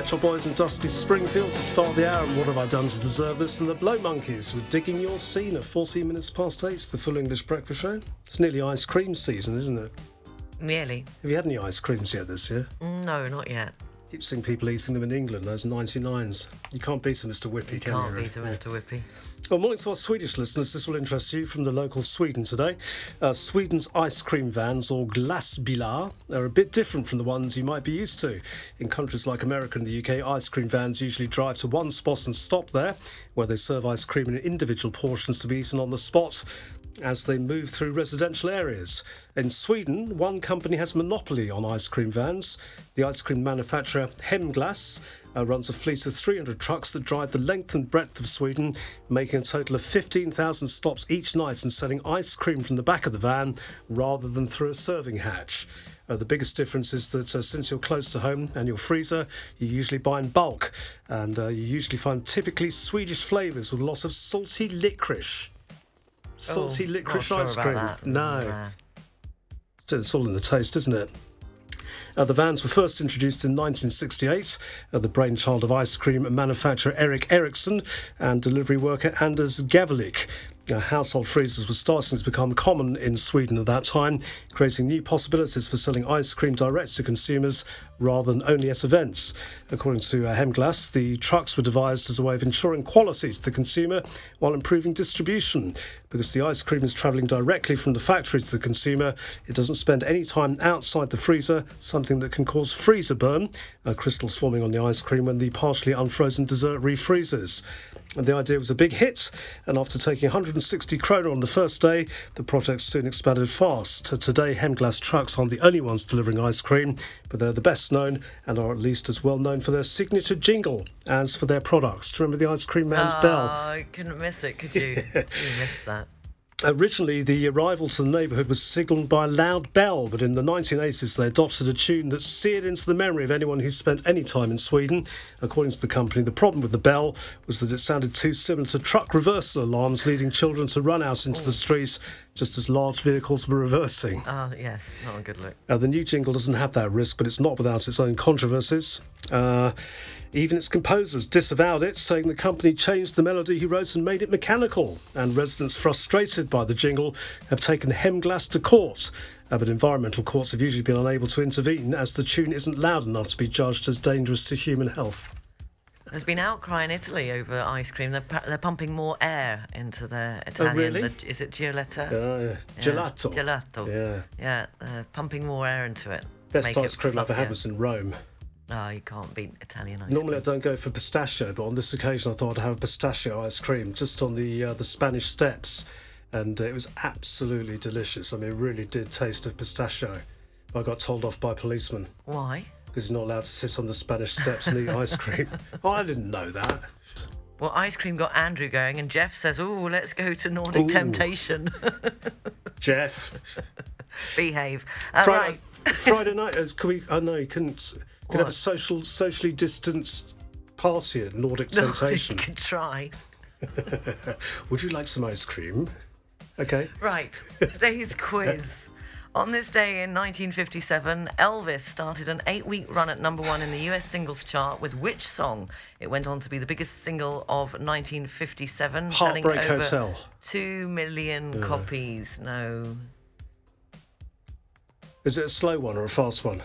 Pet Shop Boys and Dusty Springfield to start the hour. And what have I done to deserve this? And the Blow Monkeys with Digging Your Scene at 14 minutes past 8. It's the Full English Breakfast Show. It's nearly ice cream season, isn't it? Nearly. Have you had any ice creams yet this year? No, not yet. Keep seeing people eating them in England, those 99s. You can't beat them, Mr. Whippy, can you? Can't beat them, Mr. Whippy. Well, morning to our Swedish listeners. This will interest you from the local Sweden today. Sweden's ice cream vans, or glassbilar, are a bit different from the ones you might be used to. In countries like America and the UK, ice cream vans usually drive to one spot and stop there, where they serve ice cream in individual portions to be eaten on the spot as they move through residential areas. In Sweden, one company has monopoly on ice cream vans. The ice cream manufacturer Hemglass runs a fleet of 300 trucks that drive the length and breadth of Sweden, making a total of 15,000 stops each night and selling ice cream from the back of the van rather than through a serving hatch. The biggest difference is that since you're close to home and your freezer, you usually buy in bulk, and you usually find typically Swedish flavours with lots of salty licorice. Salty licorice not ice sure cream. about that. No. It's all in the taste, isn't it? The vans were first introduced in 1968, the brainchild of ice cream manufacturer Erik Eriksson and delivery worker Anders Gavlik. Household freezers were starting to become common in Sweden at that time, creating new possibilities for selling ice cream direct to consumers rather than only at events. According to Hemglass, the trucks were devised as a way of ensuring quality to the consumer while improving distribution. Because the ice cream is travelling directly from the factory to the consumer, it doesn't spend any time outside the freezer, something that can cause freezer burn, crystals forming on the ice cream when the partially unfrozen dessert refreezes. And the idea was a big hit, and after taking 160 kroner on the first day, the project soon expanded fast. Today, Hemglass trucks aren't the only ones delivering ice cream, but they're the best known and are at least as well known for their signature jingle as for their products. Do you remember the ice cream man's bell? Oh, I couldn't miss it, could you? You missed that. Originally, the arrival to the neighbourhood was signalled by a loud bell, but in the 1980s they adopted a tune that seared into the memory of anyone who spent any time in Sweden. According to the company, the problem with the bell was that it sounded too similar to truck reversal alarms, leading children to run out into the streets just as large vehicles were reversing. Oh, yes, not a good look. The new jingle doesn't have that risk, but it's not without its own controversies. Even its composer has disavowed it, saying the company changed the melody he wrote and made it mechanical. And residents frustrated by the jingle have taken Hemglass to court. But environmental courts have usually been unable to intervene as the tune isn't loud enough to be judged as dangerous to human health. There's been outcry in Italy over ice cream. They're pumping more air into their Italian. Oh, really? Is it Gioletta? Yeah. Gelato. Gelato. Yeah, pumping more air into it. Best ice cream I've ever had was in Rome. Oh, you can't beat Italian ice Normally cream. I don't go for pistachio, but on this occasion I thought I'd have pistachio ice cream just on the Spanish Steps, and it was absolutely delicious. I mean, it really did taste of pistachio. I got told off by policemen. Why? Because you're not allowed to sit on the Spanish Steps and eat ice cream. Oh, I didn't know that. Well, ice cream got Andrew going, and Jeff says, "Oh, let's go to Nordic Temptation." Jeff. Behave. Friday, Right. Friday night, can we... Oh, no, you couldn't... Could have a socially distanced party at Nordic Temptation. You could try. Would you like some ice cream? Okay. Right, today's quiz. On this day in 1957, Elvis started an 8-week run at number 1 in the US singles chart with which song? It went on to be the biggest single of 1957, selling Heartbreak over Hotel. 2 million copies. No. Is it a slow one or a fast one?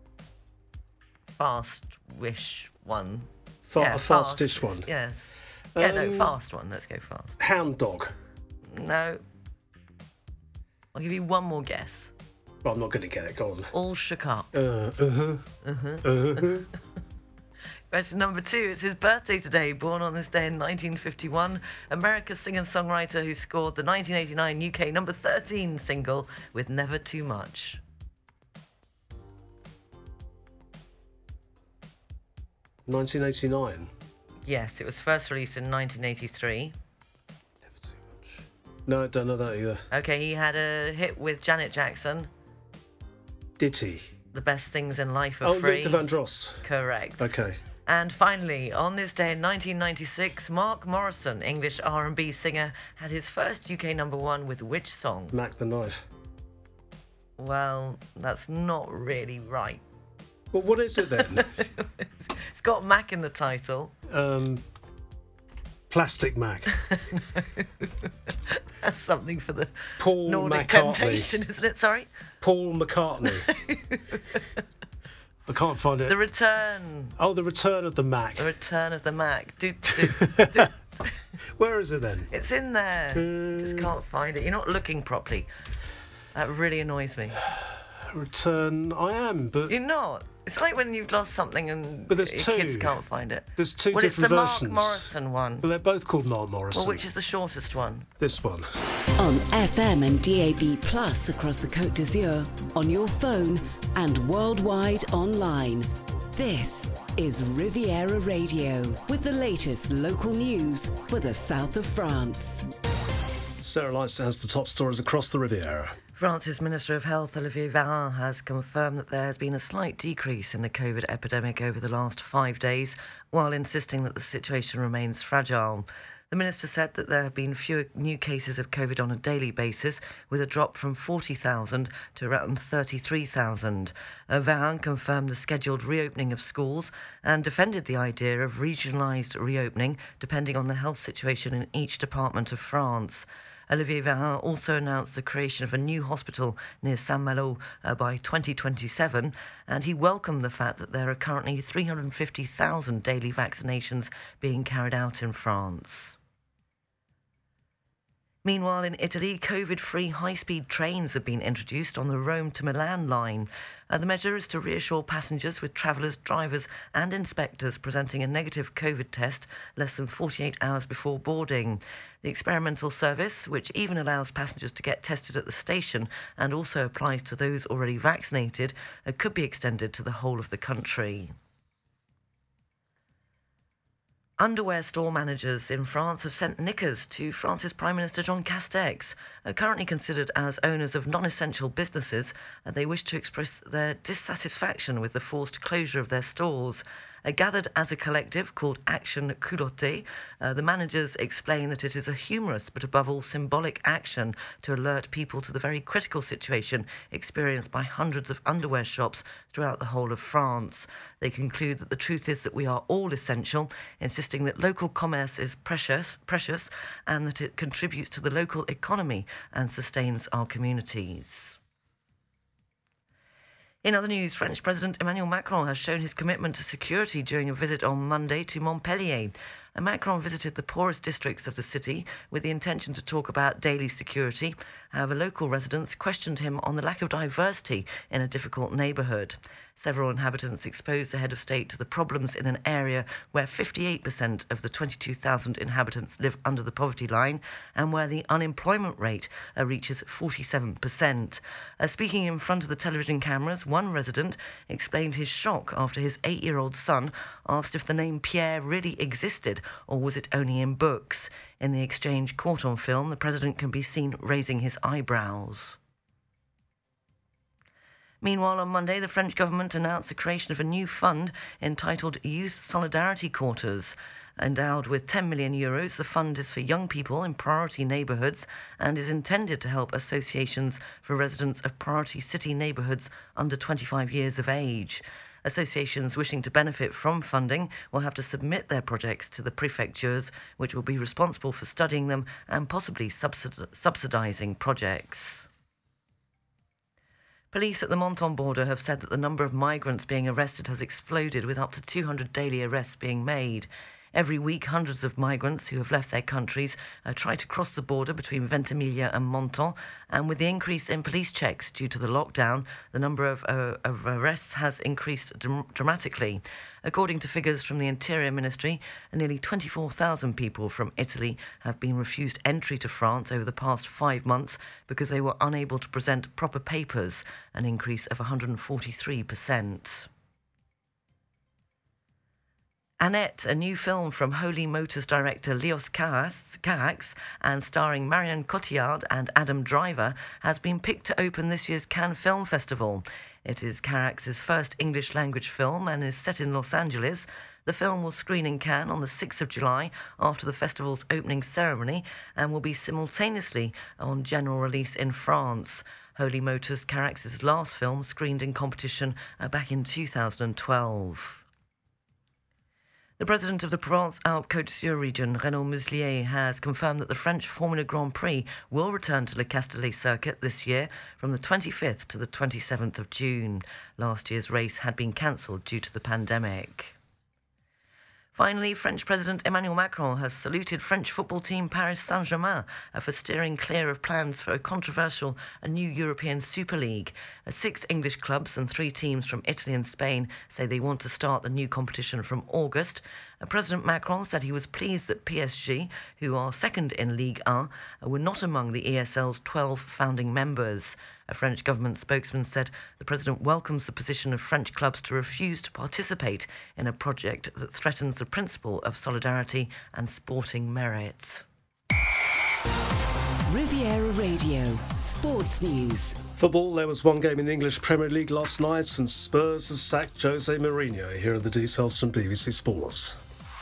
Fast-wish one. A fastish one. Yes. Yeah, no, fast one. Let's go fast. Hound dog. No. I'll give you one more guess. Well, I'm not going to get it. Go on. All shook up. Question number 2. It's his birthday today. Born on this day in 1951. America's singer-songwriter who scored the 1989 UK number 13 single with Never Too Much. $1989. Yes, it was first released in 1983. Never too much. No, I don't know that either. Okay, he had a hit with Janet Jackson. Did he? The Best Things in Life Are Free. Luther Vandross. Correct. Okay. And finally, on this day in 1996, Mark Morrison, English R&B singer, had his first UK number 1 with which song? Mac the Knife. Well, that's not really right. Well, what is it then? It's got Mac in the title. Plastic Mac. That's something for the Paul Nordic McCartney. Temptation, isn't it? Sorry? Paul McCartney. I can't find it. The Return. Oh, The Return of the Mac. The Return of the Mac. Where is it then? It's in there. Just can't find it. You're not looking properly. That really annoys me. Return. I am, but You're not. It's like when you've lost something and But there's your two. kids can't find it. there's two Well, it's the different Mark versions. Morrison one. Well, they're both called Mark Morrison. Well, which is the shortest one? This one. On FM and DAB Plus across the Côte d'Azur, on your phone and worldwide online. This is Riviera Radio with the latest local news for the south of France. Sarah Lightstone has the top stories across the Riviera. France's Minister of Health, Olivier Véran, has confirmed that there has been a slight decrease in the COVID epidemic over the last 5 days, while insisting that the situation remains fragile. The minister said that there have been fewer new cases of COVID on a daily basis, with a drop from 40,000 to around 33,000. Véran confirmed the scheduled reopening of schools and defended the idea of regionalised reopening, depending on the health situation in each department of France. Olivier Véran also announced the creation of a new hospital near Saint-Malo by 2027, and he welcomed the fact that there are currently 350,000 daily vaccinations being carried out in France. Meanwhile, in Italy, COVID-free high-speed trains have been introduced on the Rome to Milan line. The measure is to reassure passengers with travellers, drivers and inspectors presenting a negative COVID test less than 48 hours before boarding. The experimental service, which even allows passengers to get tested at the station and also applies to those already vaccinated, could be extended to the whole of the country. Underwear store managers in France have sent knickers to France's Prime Minister Jean Castex. Currently considered as owners of non-essential businesses, they wish to express their dissatisfaction with the forced closure of their stores. Gathered as a collective called Action Culotte, the managers explain that it is a humorous but above all symbolic action to alert people to the very critical situation experienced by hundreds of underwear shops throughout the whole of France. They conclude that the truth is that we are all essential, insisting that local commerce is precious and that it contributes to the local economy and sustains our communities. In other news, French President Emmanuel Macron has shown his commitment to security during a visit on Monday to Montpellier. Macron visited the poorest districts of the city with the intention to talk about daily security. However, local residents questioned him on the lack of diversity in a difficult neighbourhood. Several inhabitants exposed the head of state to the problems in an area where 58% of the 22,000 inhabitants live under the poverty line and where the unemployment rate reaches 47%. Speaking in front of the television cameras, one resident explained his shock after his 8-year-old son asked if the name Pierre really existed or was it only in books. In the exchange caught on film, the president can be seen raising his eyebrows. Meanwhile, on Monday, the French government announced the creation of a new fund entitled Youth Solidarity Quarters. Endowed with €10 million, the fund is for young people in priority neighbourhoods and is intended to help associations for residents of priority city neighbourhoods under 25 years of age. Associations wishing to benefit from funding will have to submit their projects to the prefectures, which will be responsible for studying them and possibly subsidising projects. Police at the Menton border have said that the number of migrants being arrested has exploded, with up to 200 daily arrests being made. Every week, hundreds of migrants who have left their countries try to cross the border between Ventimiglia and Menton, and with the increase in police checks due to the lockdown, the number of arrests has increased dramatically. According to figures from the Interior Ministry, nearly 24,000 people from Italy have been refused entry to France over the past 5 months because they were unable to present proper papers, an increase of 143%. Annette, a new film from Holy Motors director Leos Carax and starring Marion Cotillard and Adam Driver, has been picked to open this year's Cannes Film Festival. It is Carax's first English-language film and is set in Los Angeles. The film will screen in Cannes on the 6th of July after the festival's opening ceremony and will be simultaneously on general release in France. Holy Motors, Carax's last film, screened in competition back in 2012. The president of the Provence-Alpes-Côte d'Azur region, Renaud Muselier, has confirmed that the French Formula Grand Prix will return to Le Castellet circuit this year from the 25th to the 27th of June. Last year's race had been cancelled due to the pandemic. Finally, French President Emmanuel Macron has saluted French football team Paris Saint-Germain for steering clear of plans for a controversial new European Super League. 6 English clubs and 3 teams from Italy and Spain say they want to start the new competition from August. President Macron said he was pleased that PSG, who are second in Ligue 1, were not among the ESL's 12 founding members. A French government spokesman said the president welcomes the position of French clubs to refuse to participate in a project that threatens the principle of solidarity and sporting merit. Riviera Radio, Sports News. Football, there was one game in the English Premier League last night and Spurs have sacked Jose Mourinho. Here are the details from BBC Sports.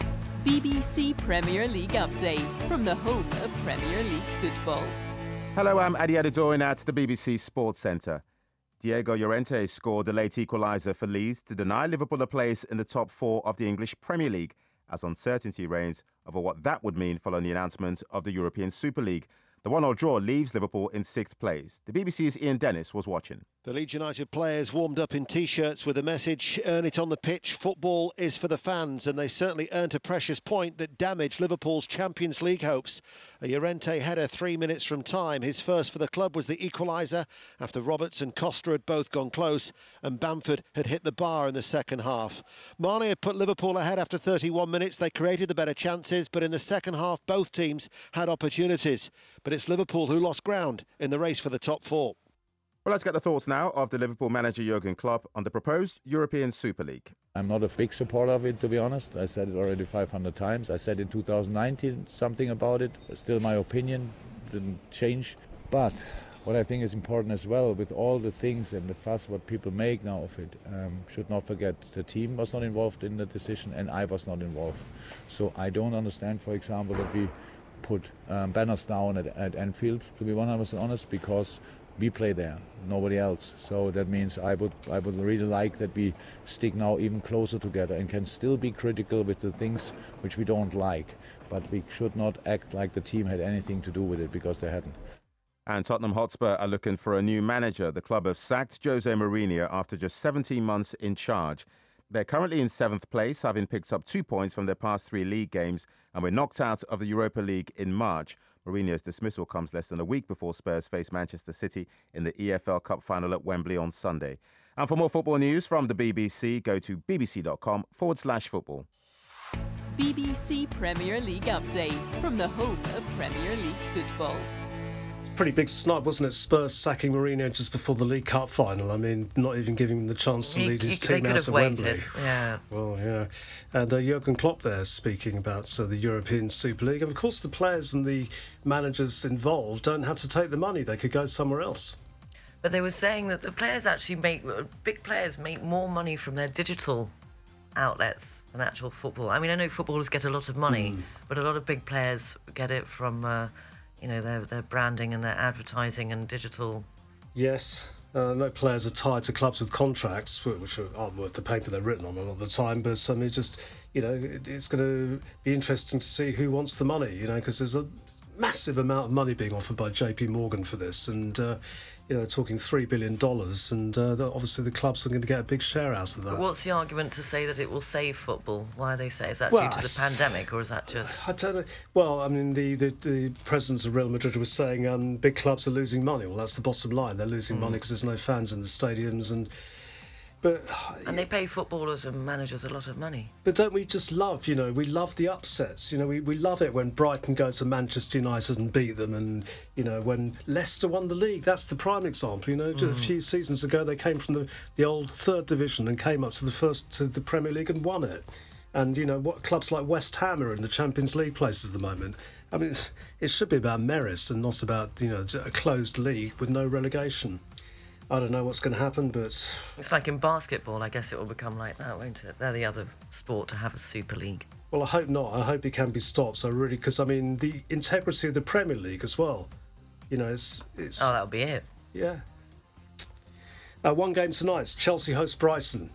BBC Premier League update from the home of Premier League football. Hello, I'm Adi Adedoyin at the BBC Sports Centre. Diego Llorente scored the late equaliser for Leeds to deny Liverpool a place in the top 4 of the English Premier League, as uncertainty reigns over what that would mean following the announcement of the European Super League. The 1-1 draw leaves Liverpool in 6th place. The BBC's Ian Dennis was watching. The Leeds United players warmed up in T-shirts with a message, earn it on the pitch, football is for the fans, and they certainly earned a precious point that damaged Liverpool's Champions League hopes. A Llorente header 3 minutes from time. His first for the club was the equaliser after Roberts and Costa had both gone close and Bamford had hit the bar in the second half. Mane had put Liverpool ahead after 31 minutes. They created the better chances, but in the second half both teams had opportunities. But it's Liverpool who lost ground in the race for the top 4. Well, let's get the thoughts now of the Liverpool manager Jurgen Klopp on the proposed European Super League. I'm not a big supporter of it, to be honest. I said it already 500 times. I said in 2019 something about it. Still my opinion didn't change. But what I think is important as well, with all the things and the fuss what people make now of it, should not forget the team was not involved in the decision and I was not involved. So I don't understand, for example, that we put banners down at Anfield, to be 100% honest, because we play there, nobody else. So that means I would really like that we stick now even closer together and can still be critical with the things which we don't like. But we should not act like the team had anything to do with it, because they hadn't. And Tottenham Hotspur are looking for a new manager. The club have sacked Jose Mourinho after just 17 months in charge. They're currently in 7th place, having picked up 2 points from their past 3 league games, and were knocked out of the Europa League in March. Mourinho's dismissal comes less than a week before Spurs face Manchester City in the EFL Cup final at Wembley on Sunday. And for more football news from the BBC, go to bbc.com/football. BBC Premier League update from the home of Premier League football. Pretty big snub, wasn't it? Spurs sacking Mourinho just before the League Cup final. I mean, not even giving him the chance to lead his team out of Wembley. Yeah. Well, yeah. And Jurgen Klopp there speaking about the European Super League. And of course, the players and the managers involved don't have to take the money. They could go somewhere else. But they were saying that the players actually big players make more money from their digital outlets than actual football. I mean, I know footballers get a lot of money, but a lot of big players get it from their branding and their advertising and digital. Yes. No players are tied to clubs with contracts, which aren't worth the paper they're written on a lot of the time. But I mean, it's going to be interesting to see who wants the money, because there's a massive amount of money being offered by JP Morgan for this, and talking $3 billion, and obviously the clubs are going to get a big share out of that. But what's the argument to say that it will save football? Why they say? Is that due to the pandemic, or is that just? I don't know. Well, I mean, the president of Real Madrid was saying big clubs are losing money. Well, that's the bottom line. They're losing money because there's no fans in the stadiums, and they pay footballers and managers a lot of money. But don't we just love, we love the upsets. We love it when Brighton go to Manchester United and beat them, and, when Leicester won the league. That's the prime example. Just a few seasons ago, they came from the old 3rd division and came up to the Premier League and won it. And, what clubs like West Ham are in the Champions League places at the moment. I mean, it should be about merits and not about, a closed league with no relegation. I don't know what's going to happen, but It's like in basketball, I guess it will become like that, won't it? They're the other sport to have a Super League. well, I hope not. I hope it can be stopped. So really, because I mean, the integrity of the Premier League as well. You know, it's Oh, that'll be it. yeah. One game tonight. Chelsea host Brighton,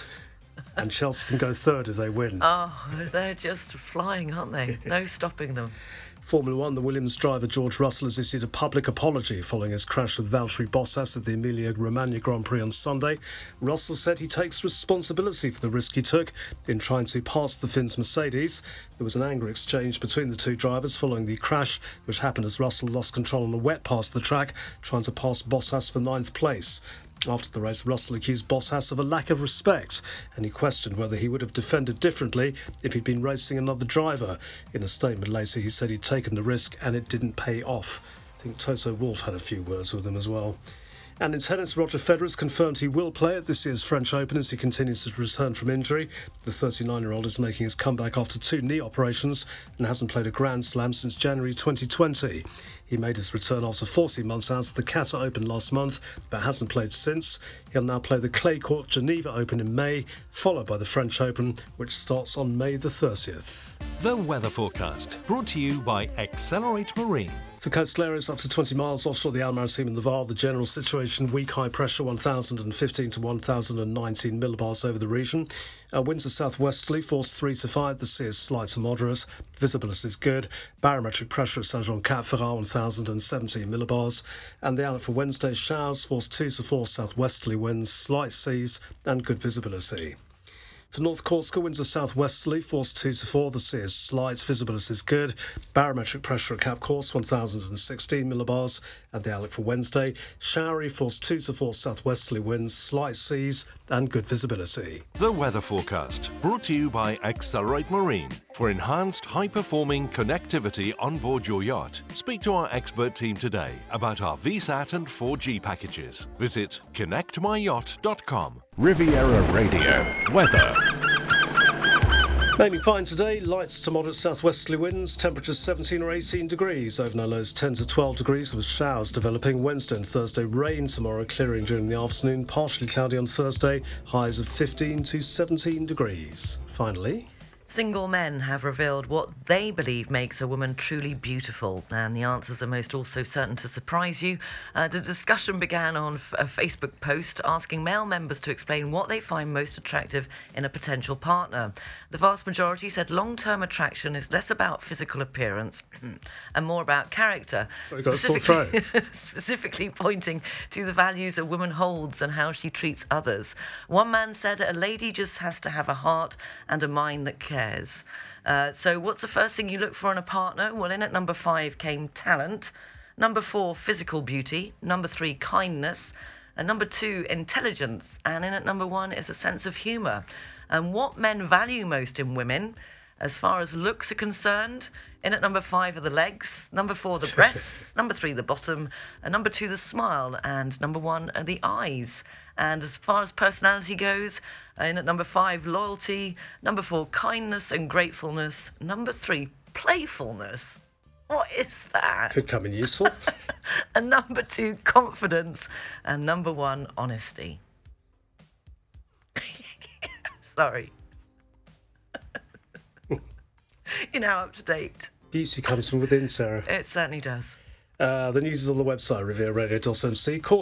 and Chelsea can go third if they win. Oh, they're just flying, aren't they? No stopping them. Formula One, the Williams driver George Russell has issued a public apology following his crash with Valtteri Bottas at the Emilia-Romagna Grand Prix on Sunday. Russell said he takes responsibility for the risk he took in trying to pass the Finns Mercedes. There was an angry exchange between the two drivers following the crash, which happened as Russell lost control on a wet pass of the track, trying to pass Bottas for 9th place. After the race, Russell accused Bottas of a lack of respect, and he questioned whether he would have defended differently if he'd been racing another driver. In a statement later, he said he'd taken the risk and it didn't pay off. I think Toto Wolff had a few words with him as well. And in tennis, Roger Federer has confirmed he will play at this year's French Open as he continues to return from injury. The 39-year-old is making his comeback after 2 knee operations and hasn't played a Grand Slam since January 2020. He made his return after 14 months out of the Qatar Open last month, but hasn't played since. He'll now play the clay court Geneva Open in May, followed by the French Open, which starts on May the 30th. The weather forecast, brought to you by Accelerate Marine. For coastal areas up to 20 miles offshore the Almaty and the Var, the general situation, weak high pressure 1,015 to 1,019 millibars over the region. Winds are southwesterly, force 3 to 5. The sea is slight to moderate. Visibility is good. Barometric pressure at Saint-Jean-Cap-Ferrat 1,017 millibars. And the outlook for Wednesday, showers, force 2 to 4 southwesterly winds, slight seas and good visibility. For North Corsica, winds are southwesterly, force 2 to 4. The sea is slight, visibility is good. Barometric pressure at Cap Corse 1,016 millibars. And the outlook for Wednesday, showery, force 2 to 4 southwesterly winds, slight seas and good visibility. The weather forecast, brought to you by Accelerate Marine. For enhanced high-performing connectivity on board your yacht, speak to our expert team today about our VSAT and 4G packages. Visit connectmyyacht.com. Riviera Radio weather. Mainly fine today, light to moderate southwesterly winds, temperatures 17 or 18 degrees, overnight lows 10 to 12 degrees with showers developing. Wednesday and Thursday rain, tomorrow clearing during the afternoon, partially cloudy on Thursday, highs of 15 to 17 degrees. Finally, Single men have revealed what they believe makes a woman truly beautiful, and the answers are most also certain to surprise you. The discussion began on a Facebook post asking male members to explain what they find most attractive in a potential partner. The vast majority said long-term attraction is less about physical appearance and more about character, specifically pointing to the values a woman holds and how she treats others. One man said a lady just has to have a heart and a mind that cares. So what's the first thing you look for in a partner? Well, in at number 5 came talent. Number 4, physical beauty. Number 3, kindness. And number 2, intelligence. And in at number 1 is a sense of humour. And what men value most in women, as far as looks are concerned, in at number 5 are the legs, number 4 the breasts, number 3 the bottom, and number 2 the smile, and number 1 are the eyes. And as far as personality goes, in at number 5 loyalty, number 4 kindness and gratefulness, number 3 playfulness. What is that? could come in useful. And number 2 confidence, and number 1 honesty. Sorry. You're now up to date. Beauty comes from within, Sarah. It certainly does. The news is on the website, rivieradio.mc.